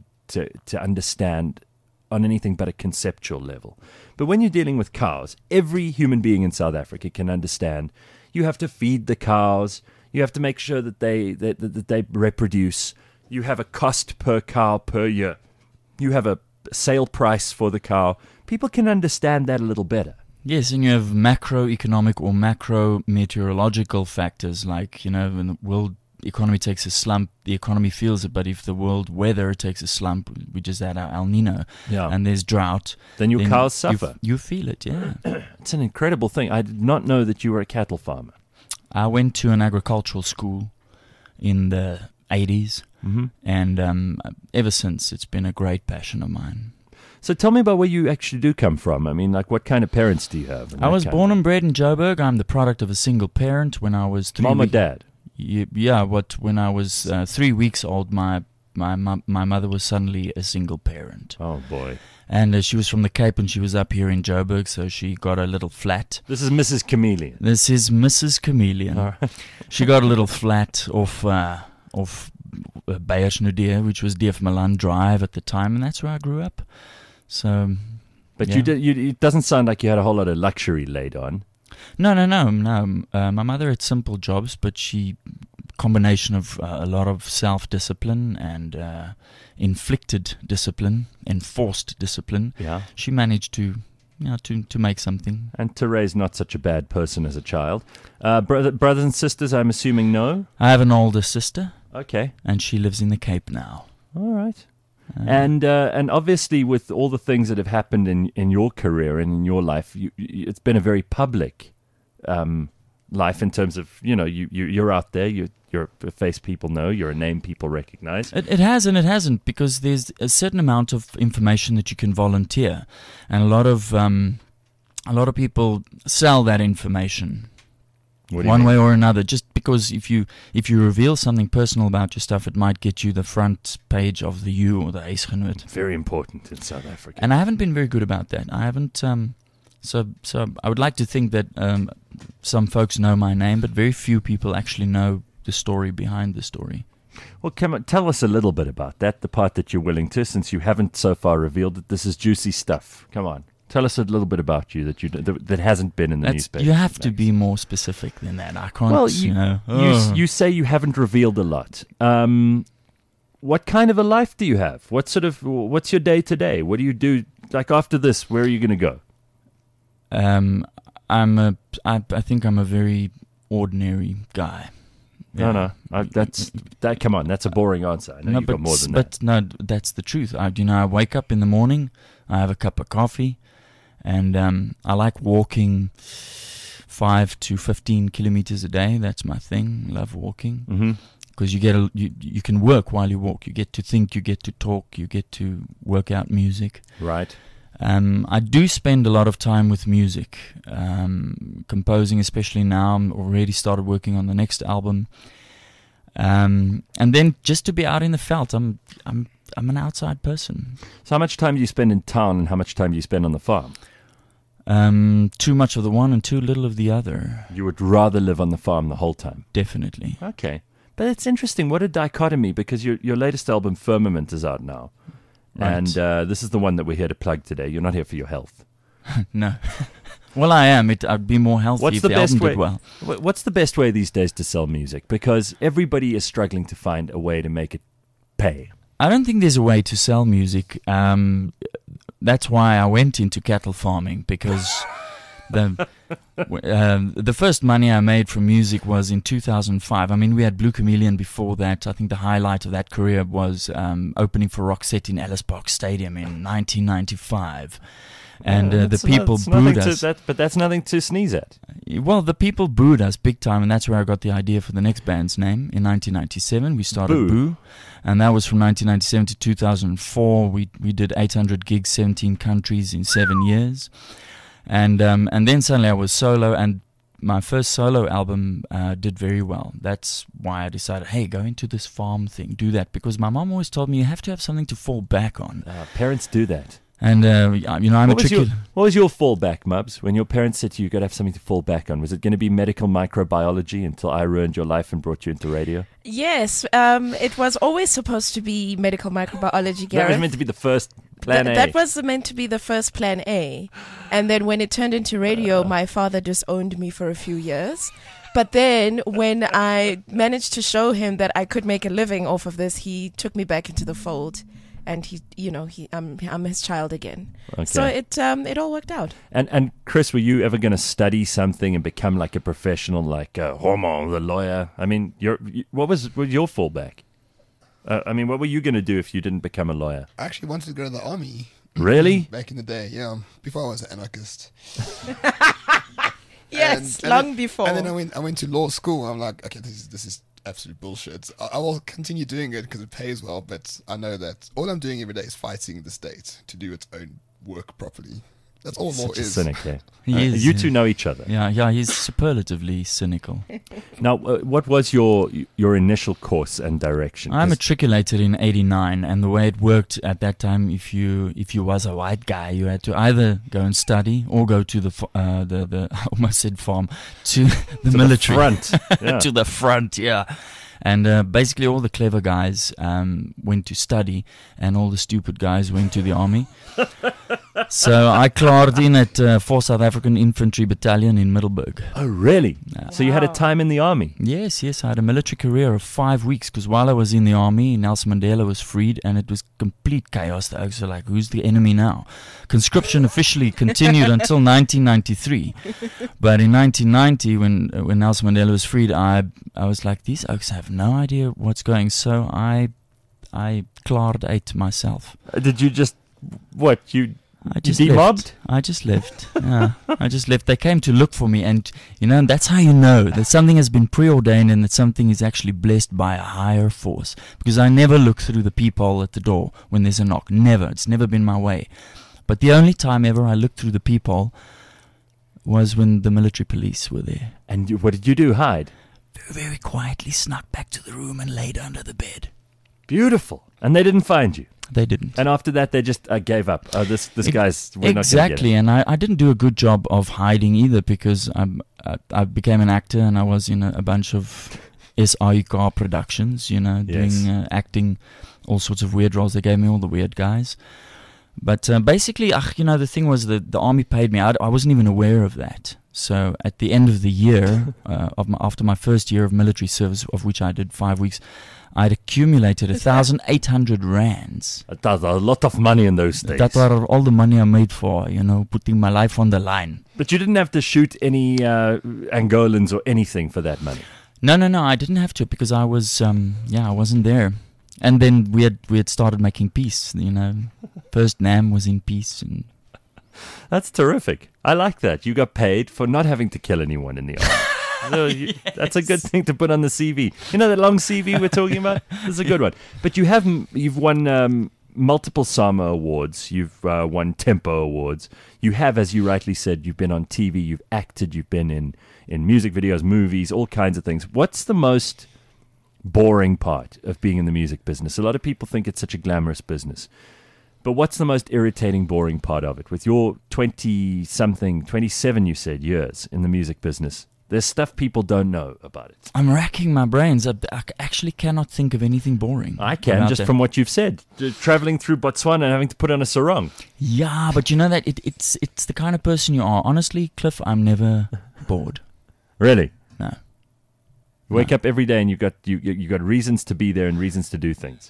to understand on anything but a conceptual level. But when you're dealing with cows, every human being in South Africa can understand you have to feed the cows. You have to make sure that they reproduce. You have a cost per cow per year. You have a sale price for the cow. People can understand that a little better. Yes, and you have macroeconomic or macro meteorological factors like, economy takes a slump, the economy feels it. But if the world weather takes a slump, we just had our El Nino, and there's drought, then your cows suffer. You feel it, yeah. It's an incredible thing. I did not know that you were a cattle farmer. I went to an agricultural school in the 80s, and ever since it's been a great passion of mine. So tell me about where you actually do come from. I mean, like, what kind of parents do you have? I was born and bred in Joburg. I'm the product of a single parent. When I was 3 Mom or dad? When I was 3 weeks old, my mother was suddenly a single parent. Oh, boy. And she was from the Cape, and she was up here in Joburg, so she got a little flat. This is Mrs. Chameleon. This is Mrs. Chameleon. All right. She got a little flat off Beyersnudea, which was Dief Milan Drive at the time, and that's where I grew up. So, but it doesn't sound like you had a whole lot of luxury laid on. No. My mother had simple jobs, but she combination of a lot of self-discipline and inflicted discipline, enforced discipline. Yeah, she managed to make something and to raise not such a bad person as a child. Brothers and sisters, I'm assuming no. I have an older sister. Okay, and she lives in the Cape now. All right. And obviously, with all the things that have happened in your career and in your life, it's been a very public life in terms of, you're out there, you're a face people know, you're a name people recognize. It has and it hasn't, because there's a certain amount of information that you can volunteer, and a lot of people sell that information. One way or another, just because if you reveal something personal about your stuff, it might get you the front page of the U or the Huisgenoot. Very important in South Africa. And I haven't been very good about that. I haven't. So I would like to think that some folks know my name, but very few people actually know the story behind the story. Well, tell us a little bit about that, the part that you're willing to, since you haven't so far revealed that this is juicy stuff. Come on. Tell us a little bit about you that hasn't been in the newspaper. You have to be more specific than that. I can't. Well, you say you haven't revealed a lot. What kind of a life do you have? What's your day to day? What do you do? Like after this, where are you going to go? I think I'm a very ordinary guy. Yeah. No. Come on, that's a boring answer. I know you've got more than that. But no, that's the truth. I wake up in the morning, I have a cup of coffee, and I like walking 5 to 15 kilometers a day. That's my thing. Love walking because you can work while you walk. You get to think, you get to talk, you get to work out music. Right. I do spend a lot of time with music, composing, especially now. I'm already started working on the next album. And then just to be out in the veld, I'm an outside person. So how much time do you spend in town and how much time do you spend on the farm? Too much of the one and too little of the other. You would rather live on the farm the whole time? Definitely. Okay. But it's interesting. What a dichotomy, because your latest album, Firmament, is out now. Right. And this is the one that we're here to plug today. You're not here for your health. No. Well, I am. I'd be more healthy if the album did well. What's the best way these days to sell music? Because everybody is struggling to find a way to make it pay. I don't think there's a way to sell music. That's why I went into cattle farming, because the first money I made from music was in 2005. I mean, we had Blue Chameleon before that. I think the highlight of that career was opening for Roxette in Ellis Park Stadium in 1995. And the people booed us. But that's nothing to sneeze at. Well, the people booed us big time, and that's where I got the idea for the next band's name. In 1997, we started Boo. And that was from 1997 to 2004. We did 800 gigs, 17 countries in 7 years. And then suddenly I was solo, and my first solo album did very well. That's why I decided, hey, go into this farm thing, do that. Because my mom always told me you have to have something to fall back on. Parents do that. And, I'm a tricky... What was your fallback, Mubs? When your parents said to you, you've got to have something to fall back on, was it going to be medical microbiology until I ruined your life and brought you into radio? Yes. It was always supposed to be medical microbiology, Gareth. That was meant to be the first plan A. That was meant to be the first plan A. And then when it turned into radio, my father disowned me for a few years. But then when I managed to show him that I could make a living off of this, he took me back into the fold. and I'm his child again. Okay. So it all worked out. And Chris, were you ever going to study something and become like a professional, like Homo, the lawyer? I mean, what was your fallback? What were you going to do if you didn't become a lawyer? I actually wanted to go to the army. Really? Back in the day, yeah. Before I was an anarchist. Yes, before. And then I went to law school. I'm like, okay, this is absolute bullshit. I will continue doing it because it pays well, but I know that all I'm doing every day is fighting the state to do its own work properly. That's all law is. Cynic, yeah. He is, you two know each other. Yeah, he's superlatively cynical. Now, what was your initial course and direction? I matriculated in '89, and the way it worked at that time, if you was a white guy, you had to either go and study or go to the I almost said farm, to the military front, to the front, yeah. And basically, all the clever guys went to study, and all the stupid guys went to the army. So I clocked in at 4th South African Infantry Battalion in Middelburg. Oh, really? So you had a time in the army? Yes. I had a military career of 5 weeks, because while I was in the army, Nelson Mandela was freed, and it was complete chaos. The Oaks were like, who's the enemy now? Conscription officially continued until 1993. But in 1990, when Nelson Mandela was freed, I was like, these Oaks have no idea what's going. So I clared 8 myself. Did you just, I just demobbed? left. I just left. Yeah, I just left. They came to look for me, and that's how you know that something has been preordained and that something is actually blessed by a higher force. Because I never look through the peephole at the door when there's a knock. Never. It's never been my way. But the only time ever I looked through the peephole was when the military police were there. And what did you do? Hide? Very, very quietly snuck back to the room and laid under the bed. Beautiful. And they didn't find you? They didn't. And after that, they just gave up. Oh, this guy's... We're exactly. Not and I didn't do a good job of hiding either, because I became an actor, and I was in a bunch of SAIK productions, doing acting, all sorts of weird roles. They gave me all the weird guys. But basically, the thing was that the army paid me. I wasn't even aware of that. So at the end of the year, after my first year of military service, of which I did 5 weeks, I'd accumulated 1,800 rands. That's a lot of money in those days. That were all the money I made for, putting my life on the line. But you didn't have to shoot any Angolans or anything for that money? No, I didn't have to, because I was, I wasn't there. And then we had started making peace, First NAM was in peace. And that's terrific. I like that. You got paid for not having to kill anyone in the army. Yes. That's a good thing to put on the CV. That long CV we're talking about? This is a good one. But you've won multiple SAMA awards. You've won Tempo awards. You have, as you rightly said, you've been on TV, you've acted, you've been in music videos, movies, all kinds of things. What's the most boring part of being in the music business? A lot of people think it's such a glamorous business. But what's the most irritating, boring part of it? With your 27 you said, years in the music business, there's stuff people don't know about it. I'm racking my brains. I actually cannot think of anything boring. I can, just from what you've said. Traveling through Botswana and having to put on a sarong. Yeah, but you know that it's the kind of person you are. Honestly, Cliff, I'm never bored. Really? No. You wake up every day and you got reasons to be there and reasons to do things.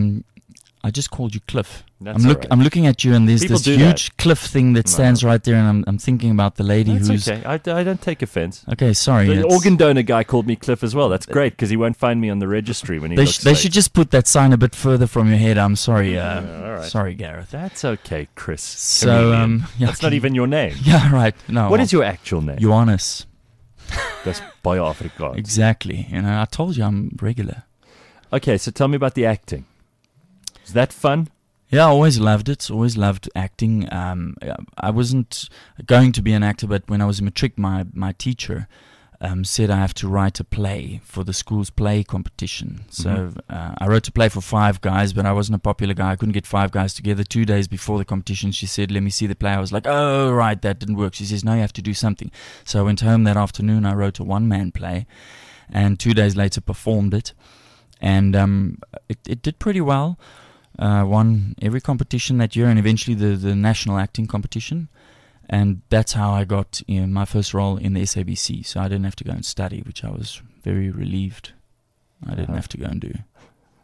I just called you Cliff. I'm looking at you, and there's People this huge that. Cliff thing that stands right there, and I'm thinking about the lady That's who's... okay. I don't take offense. Okay, sorry. The organ donor guy called me Cliff as well. That's great, because he won't find me on the registry when he They looks should just put that sign a bit further from your head. I'm sorry. all right. Sorry, Gareth. That's okay, Chris. So, that's not even your name. Yeah, right. No. What is your actual name? Johannes. That's by Afrikaans. Exactly. I told you I'm regular. Okay, so tell me about the acting. Is that fun? Yeah, I always loved it. Always loved acting. I wasn't going to be an actor, but when I was in matric, my teacher said I have to write a play for the school's play competition. So I wrote a play for 5 guys, but I wasn't a popular guy. I couldn't get 5 guys together. 2 days before the competition, she said, let me see the play. I was like, oh, right, that didn't work. She says, no, you have to do something. So I went home that afternoon. I wrote a one-man play, and 2 days later performed it. And it did pretty well. Won every competition that year, and eventually the national acting competition. And that's how I got my first role in the SABC. So I didn't have to go and study, which I was very relieved I didn't have to go and do.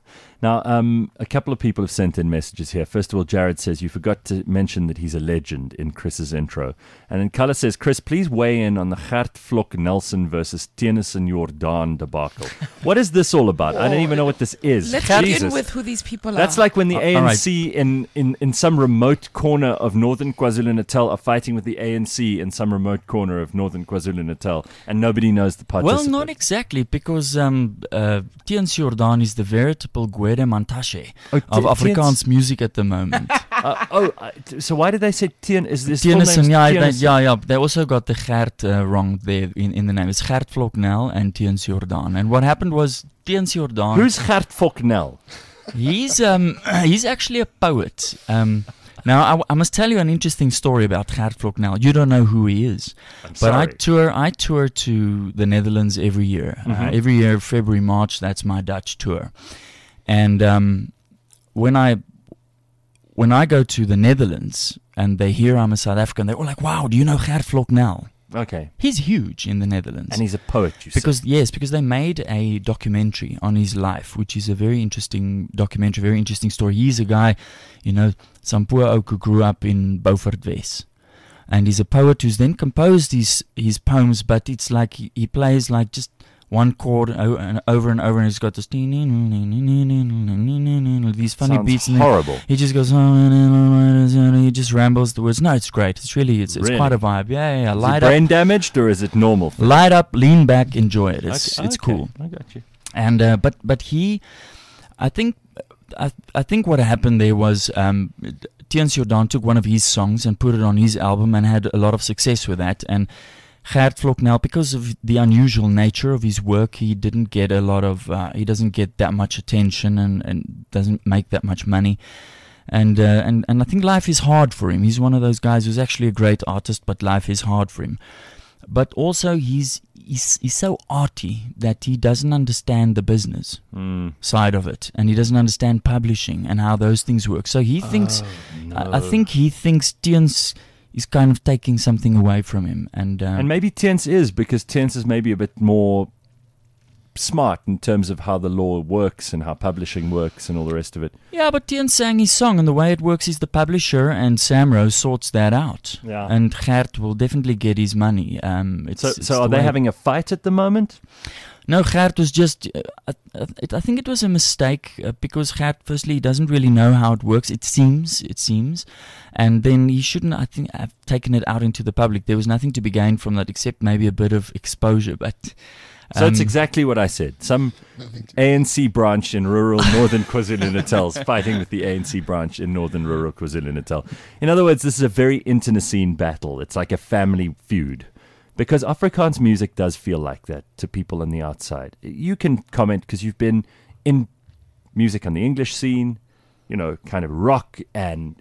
Now, a couple of people have sent in messages here. First of all, Jared says, you forgot to mention that he's a legend in Chris's intro. And then Kala says, Chris, please weigh in on the Gert Vlok Nelson versus Tennyson Jordan debacle. What is this all about? I don't even know what this is. Let's Jesus. begin with who these people are. That's like when the ANC in some remote corner of northern KwaZulu-Natal are fighting with the ANC in some remote corner of northern KwaZulu-Natal, and nobody knows the participant. Well, not exactly, because Tian Jordan is the veritable Gwede Mantashe of Afrikaans music at the moment. So why did they say Tien? Is this Tennyson? Yeah. They also got the Gert wrong there in the name. It's Gert Vlok Nel and Tian Jordan. And what happened was Tian Jordan. Who's Gert Vlok Nel? He's actually a poet. Now, I must tell you an interesting story about Gert Vlok Nel. You don't know who he is. But I tour to the Netherlands every year. Every year, February, March, that's my Dutch tour. And when I go to the Netherlands and they hear I'm a South African, they're all like, wow, do you know Gert Vlok Nel? Okay. He's huge in the Netherlands. And he's a poet, you say? Because they made a documentary on his life, which is a very interesting documentary, very interesting story. He's a guy, some poor oak who grew up in Beaufort West. And he's a poet who's then composed his poems, but it's like he plays like just one chord and over, and he's got this these funny Sounds beats. Horrible. He just goes, he just rambles the words. No, it's great. It's really, it's quite a vibe. Yeah. Is it brain damaged or is it normal? Light up, lean back, enjoy it. It's cool. I got you. And but he, I think what happened there was Tian Jordan took one of his songs and put it on his album and had a lot of success with that. And Gert Vlok Nel, because of the unusual nature of his work, he didn't get a lot of, he doesn't get that much attention and doesn't make that much money. And I think life is hard for him. He's one of those guys who's actually a great artist, but life is hard for him. But also he's so arty that he doesn't understand the business side of it, and he doesn't understand publishing and how those things work. So he thinks, I think he thinks Tien's is kind of taking something away from him. And maybe Tien's is, because Tien's is maybe a bit more smart in terms of how the law works and how publishing works and all the rest of it. Yeah, but Tian sang his song, and the way it works is the publisher and Samro sorts that out. Yeah. And Gert will definitely get his money. So are they having a fight at the moment? No, Gert was just, I think it was a mistake, because Gert, firstly, doesn't really know how it works, it seems, and then he shouldn't, I think, have taken it out into the public. There was nothing to be gained from that except maybe a bit of exposure, but... So it's exactly what I said. Some ANC branch in rural northern KwaZulu-Natal is fighting with the ANC branch in northern rural KwaZulu-Natal. In other words, this is a very internecine battle. It's like a family feud. Because Afrikaans music does feel like that to people on the outside. You can comment because you've been in music on the English scene, kind of rock and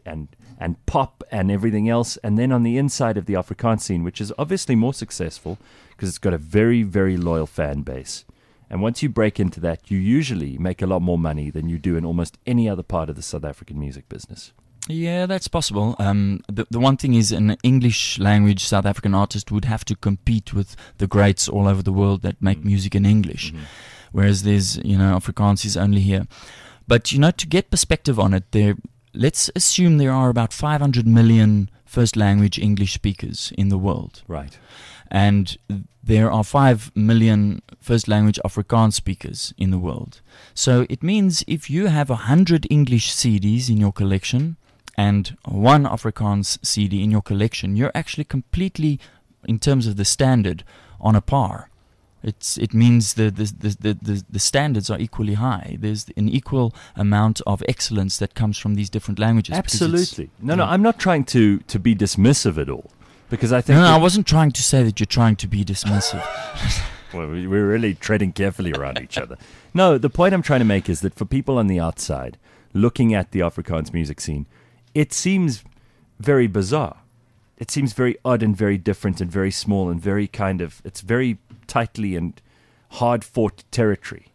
pop and everything else, and then on the inside of the Afrikaans scene, which is obviously more successful because it's got a very, very loyal fan base. And once you break into that, you usually make a lot more money than you do in almost any other part of the South African music business. Yeah, that's possible. The one thing is, an English language South African artist would have to compete with the greats all over the world that make music in English, whereas there's, Afrikaans is only here. But, to get perspective on it, let's assume there are about 500 million first language English speakers in the world. Right. And there are 5 million first language Afrikaans speakers in the world. So it means if you have 100 English CDs in your collection and one Afrikaans CD in your collection, you're actually completely, in terms of the standard, on a par. It means the standards are equally high. There's an equal amount of excellence that comes from these different languages. Absolutely. No, I'm not trying to be dismissive at all, because I think... No, I wasn't trying to say that you're trying to be dismissive. Well, we're really treading carefully around each other. No, the point I'm trying to make is that for people on the outside, looking at the Afrikaans music scene, it seems very bizarre. It seems very odd and very different and very small and very it's very tightly and hard-fought territory.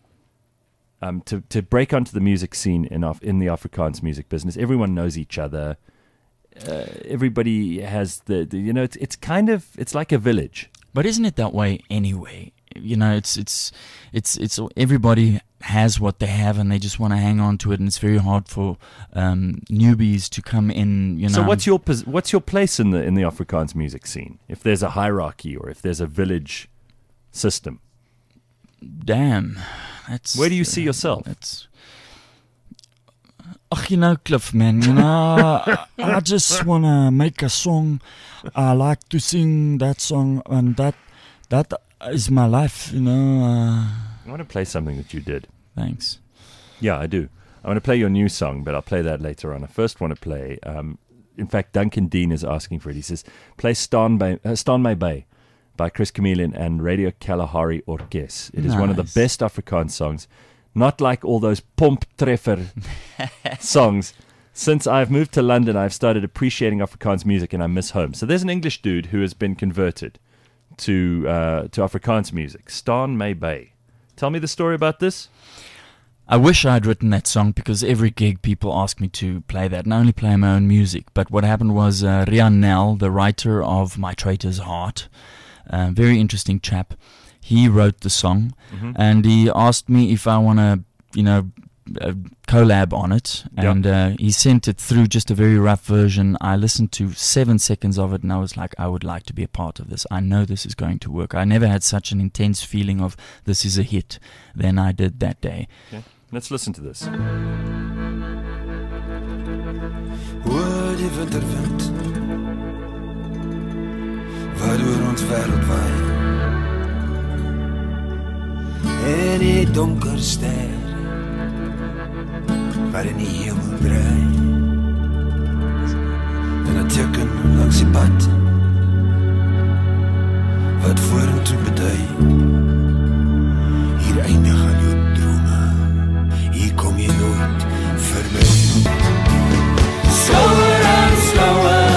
To break onto the music scene in the Afrikaans music business, everyone knows each other. Everybody has it's like a village. But isn't it that way anyway? it's everybody has what they have and they just want to hang on to it, and it's very hard for newbies to come in. So what's your place in the Afrikaans music scene? If there's a hierarchy or if there's a village system, damn, where do you see yourself? Cliff, man, I just want to make a song. I like to sing that song, and that is my life, I want to play something that you did. Thanks. Yeah, I do. I want to play your new song, but I'll play that later on. I first want to play, in fact, Duncan Dean is asking for it. He says, play Staan My Bay by Chris Chameleon and Radio Kalahari Orkes. It is one of the best Afrikaans songs, not like all those pomp treffer songs. Since I've moved to London, I've started appreciating Afrikaans music and I miss home. So there's an English dude who has been converted to Afrikaans music. Staan My Bay. Tell me the story about this. I wish I'd written that song, because every gig people ask me to play that, and I only play my own music. But what happened was Rian Nel, the writer of My Traitor's Heart, very interesting chap, he wrote the song, and he asked me if I want to, collab on it, and he sent it through, just a very rough version. I listened to 7 seconds of it and I was like, I would like to be a part of this. I know this is going to work. I never had such an intense feeling of this is a hit than I did that day. Okay. Let's listen to this. Hoor die winterwind waardoor ons wêreld waai en die donker ster waar in die hemel draai en 'n teken langs die pad wat vorentoe bedui. Hier eindig al jou drome, hier kom jy nooit verby. Slower and slower,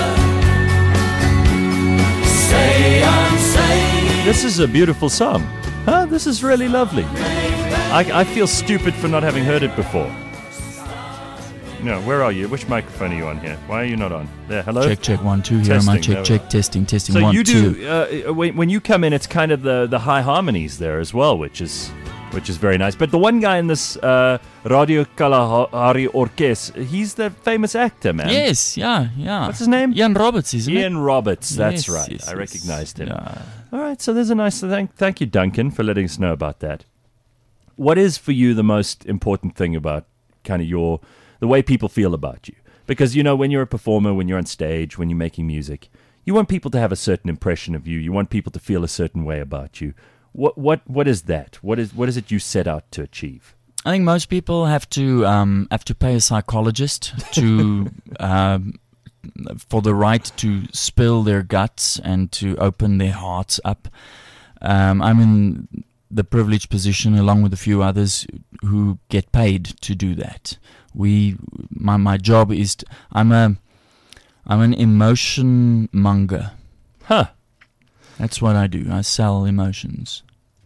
say and say. This is a beautiful song. Huh? This is really lovely. I feel stupid for not having heard it before. No, where are you? Which microphone are you on here? Why are you not on? There, hello? Check, 1, 2. Here am I. Check, testing, so 1, 2. So you do, when you come in, it's kind of the high harmonies there as well, which is very nice. But the one guy in this Radio Kalahari Orkes, he's the famous actor, man. Yes, yeah. What's his name? Ian Roberts, isn't it? Ian Roberts, that's yes, right. Yes, I recognized him. Yeah. All right, so there's a nice thank you, Duncan, for letting us know about that. What is for you the most important thing about kind of the way people feel about you? Because, when you're a performer, when you're on stage, when you're making music, you want people to have a certain impression of you. You want people to feel a certain way about you. What is that? What is it you set out to achieve? I think most people have to pay a psychologist to for the right to spill their guts and to open their hearts up. I'm in the privileged position, along with a few others, who get paid to do that. My job is I'm an emotion monger. Huh. That's what I do. I sell emotions.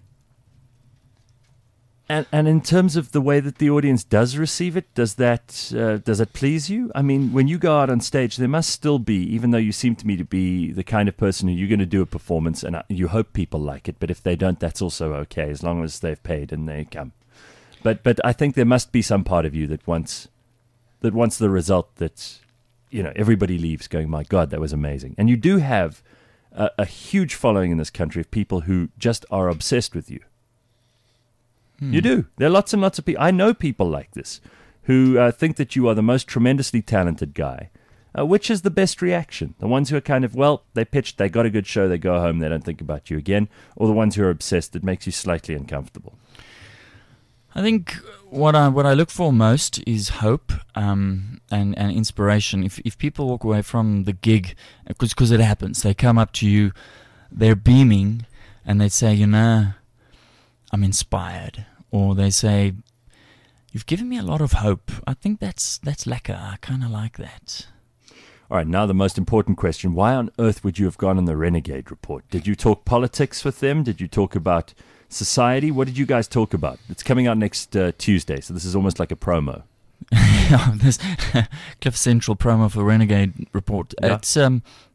And in terms of the way that the audience does receive it, does it please you? I mean, when you go out on stage, there must still be, even though you seem to me to be the kind of person who you're going to do a performance and you hope people like it, but if they don't, that's also okay, as long as they've paid and they come. But I think there must be some part of you that wants the result that, everybody leaves going, my God, that was amazing. And you do have a huge following in this country of people who just are obsessed with you. You do. There are lots and lots of people. I know people like this who think that you are the most tremendously talented guy. Which is the best reaction? The ones who are kind of, they pitched, they got a good show, they go home, they don't think about you again, or the ones who are obsessed, that makes you slightly uncomfortable? I think what I look for most is hope and inspiration. If people walk away from the gig, because it happens, they come up to you, they're beaming, and they say, I'm inspired, or they say, you've given me a lot of hope. I think that's lekker. I kind of like that. All right, now the most important question. Why on earth would you have gone on the Renegade Report? Did you talk politics with them? Did you talk about society? What did you guys talk about? It's coming out next Tuesday, so this is almost like a promo. This Cliff Central promo for Renegade Report. Yeah. It's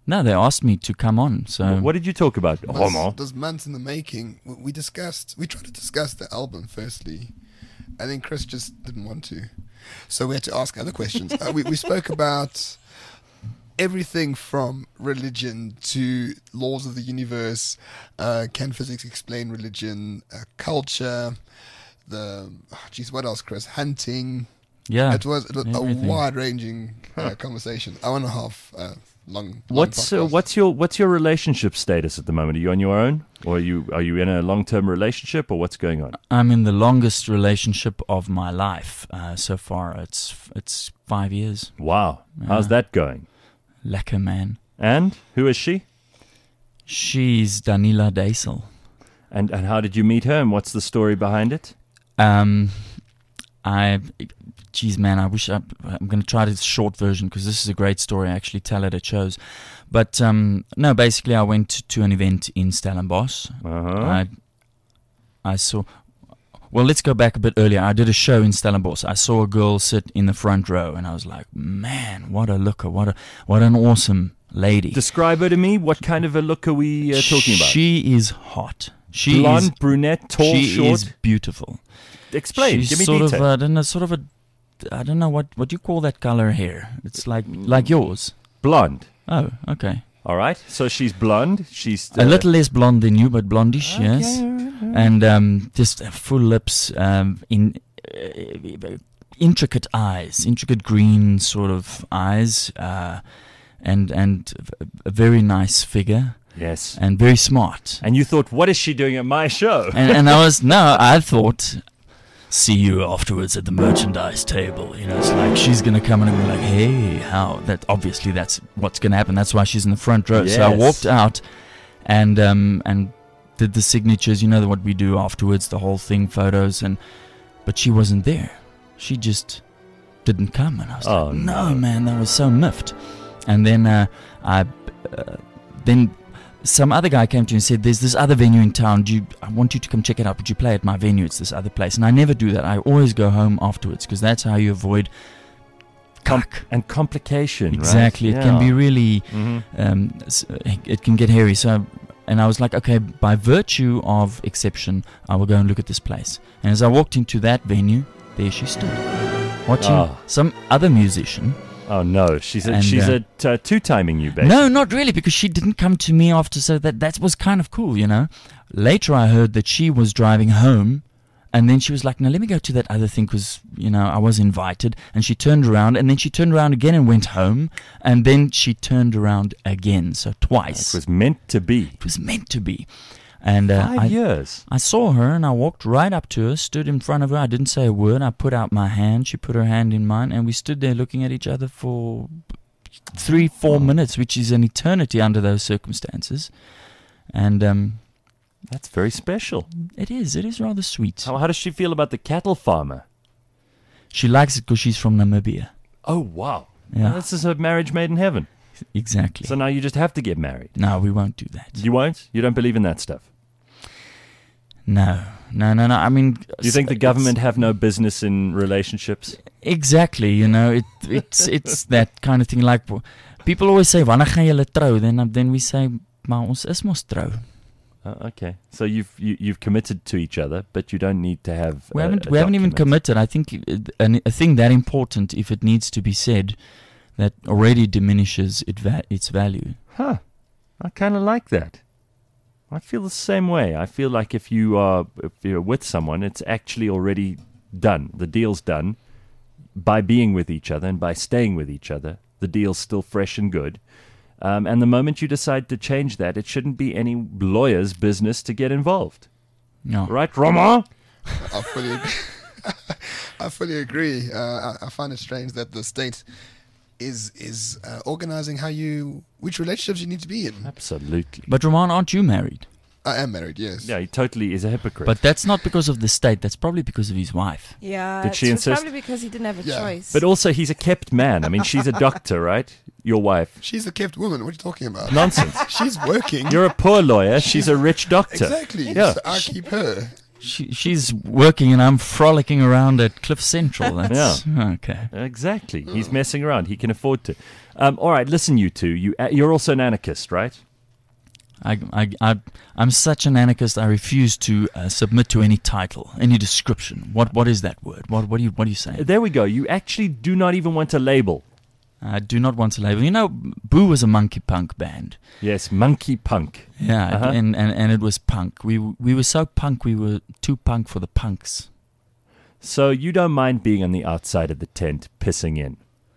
No, they asked me to come on. So What did you talk about? Roman. Those months in the making. We tried to discuss the album firstly, and then Chris just didn't want to. So we had to ask other questions. We spoke about everything from religion to laws of the universe, can physics explain religion, culture, what else, Chris? Hunting. yeah, It was a everything. wide-ranging conversation. Hour and a half long. What's your relationship status at the moment? Are you on your own, or are you in a long-term relationship, or what's going on? I'm in the longest relationship of my life so far. It's 5 years. Wow, how's that going? Lekker, man. And who is she? She's Danila Deisel. And how did you meet her, and what's the story behind it? Geez, man, I'm going to try this short version because this is a great story. I actually tell it at shows. But no, basically, I went to an event in Stellenbosch. Uh-huh. I saw. Well, let's go back a bit earlier. I did a show in Stellenbosch. I saw a girl sit in the front row, and I was like, "Man, what a looker! What an awesome lady!" Describe her to me. What kind of a look are we talking about? She is hot. She Blonde, is brunette, tall, she short. is beautiful. Explain. She's Give me sort detail. of I don't know what you call that color hair. It's like yours. Blonde. Oh, okay. All right. So she's blonde. She's A little less blonde than you, but blondish, yes. And just full lips, in intricate eyes, intricate green sort of eyes, and a very nice figure, Yes. and very smart. And you thought, what is she doing at my show? And I thought, see you afterwards at the merchandise table. You know, it's like she's gonna come in and be like, hey, how? That's what's gonna happen. That's why she's in the front row. So I Yes. walked out and did the signatures. You know what we do afterwards, the whole thing, photos, but she wasn't there. She just didn't come, and I was Oh, like, no. no, man, that was so miffed. And then then some other guy came to me and said, there's this other venue in town. I want you to come check it out. Would you play at my venue? It's this other place. And I never do that. I always go home afterwards because that's how you avoid And complication. Exactly. Right? It can be really, Mhm. it can get hairy. So, and I was like, okay, by virtue of exception, I will go and look at this place. And as I walked into that venue, there she stood, watching Oh. some other musician. Oh no, she's And, two-timing you, basically. No, not really, because she didn't come to me after, so that was kind of cool, you know. Later I heard that she was driving home, and then she was like, no, let me go to that other thing, because, you know, I was invited, and she turned around, and then she turned around again and went home, and then she turned around again, so twice. It was meant to be. It was meant to be. And 5 years. I saw her, and I walked right up to her, stood in front of her. I didn't say a word. I put out my hand. She put her hand in mine, and we stood there looking at each other for 3-4 minutes, which is an eternity under those circumstances. And That's very special. it is rather sweet. How does she feel about the cattle farmer? She likes it because she's from Namibia. Oh, wow. Yeah. Well, this is a marriage made in heaven. Exactly. So now you just have to get married. No, we won't do that. You won't? You don't believe in that stuff? No. I mean, Do you think the government have no business in relationships? Exactly, you know, it's that kind of thing. Like people always say, "Wanneer gaan julle trou?" Then we say, "Maar ons is mos trou." Okay, so you've committed to each other, but you don't need to have. We haven't even committed. I think a thing that important, if it needs to be said, that already diminishes its value. Huh? I kind of like that. I feel the same way. I feel like if you're with someone, it's actually already done. The deal's done. By being with each other and by staying with each other, the deal's still fresh and good. And the moment you decide to change that, it shouldn't be any lawyer's business to get involved. No. Right, Roman? I fully agree. I fully agree. I find it strange that the state is organizing which relationships you need to be in. Absolutely. But Roman, aren't you married? I am married, yes. Yeah, he totally is a hypocrite. But that's not because of the state. That's probably because of his wife. Yeah, Did she it's insist? probably because he didn't have a Yeah. choice. But also, he's a kept man. I mean, she's a doctor, right? Your wife. She's a kept woman. What are you talking about? Nonsense. She's working. You're a poor lawyer. She's a rich doctor. Exactly. Yeah. So I keep her. She's working and I'm frolicking around at Cliff Central. That's, okay. Exactly. He's messing around. He can afford to. All right, listen, you two. You're also an anarchist, right? I'm such an anarchist. I refuse to submit to any title, any description. What is that word? What are you saying? There we go. You actually do not even want a label. I do not want a label. You know, Boo was a monkey punk band. Yes, monkey punk. Yeah, and it was punk. We were so punk. We were too punk for the punks. So you don't mind being on the outside of the tent, pissing in.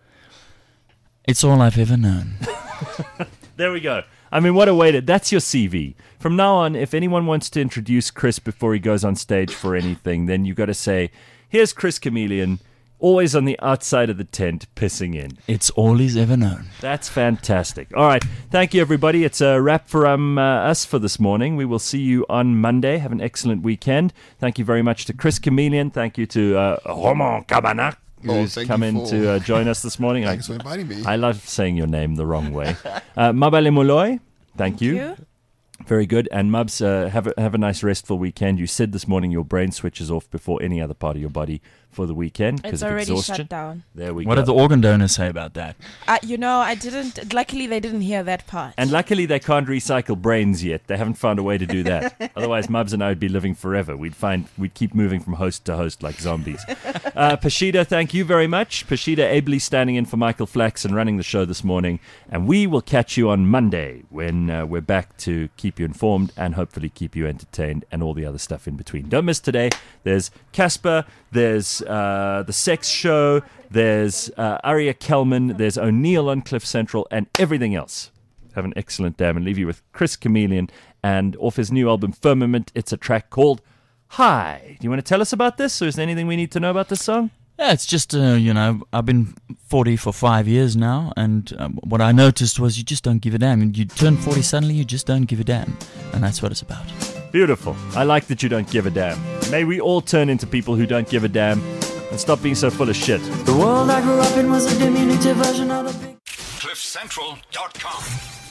It's all I've ever known. There we go. I mean, what a way to... That's your CV. From now on, if anyone wants to introduce Chris before he goes on stage for anything, then you've got to say, here's Chris Chameleon, always on the outside of the tent, pissing in. It's all he's ever known. That's fantastic. All right. Thank you, everybody. It's a wrap for us for this morning. We will see you on Monday. Have an excellent weekend. Thank you very much to Chris Chameleon. Thank you to Roman Cabanach, who's come in to join us this morning. Thanks for inviting me. I love saying your name the wrong way. Mabale Molloy, thank you. Very good. And Mubs, have a nice restful weekend. You said this morning your brain switches off before any other part of your body for the weekend because of already exhaustion. shut down. There we go. What did the organ donors say about that? I didn't. Luckily, they didn't hear that part. And luckily, they can't recycle brains yet. They haven't found a way to do that. Otherwise, Mubs and I would be living forever. We'd keep moving from host to host like zombies. Pashida, thank you very much. Pashida ably standing in for Michael Flax and running the show this morning. And we will catch you on Monday when we're back to keep you informed and hopefully keep you entertained and all the other stuff in between. Don't miss today. There's Casper. There's The Sex Show. There's Aria Kelman. There's O'Neill on Cliff Central and everything else. Have an excellent day and leave you with Chris Chameleon and off his new album Firmament. It's a track called Hi. Do you want to tell us about this, or is there anything we need to know about this song? Yeah, it's just, I've been 40 for 5 years now, and what I noticed was you just don't give a damn. You turn 40 suddenly, you just don't give a damn. And that's what it's about. Beautiful. I like that you don't give a damn. May we all turn into people who don't give a damn and stop being so full of shit. The world I grew up in was a diminutive version of the big... CliffCentral.com